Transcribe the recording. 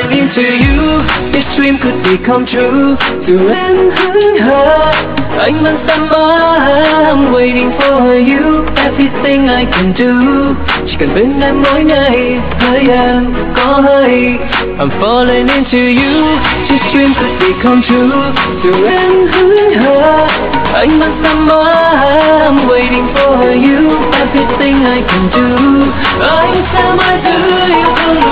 falling into you. This dream could become true. Dù em hững hờ, anh vẫn sẽ mãi. I'm waiting for you. Everything I can do, chỉ cần bên em mỗi ngày. Hơi em có hay, I'm falling into you. This dream could become true. Dù em hững hờ, anh vẫn sẽ mãi. I'm waiting for you. Everything I can do, anh sẽ mãi giữ yêu thương.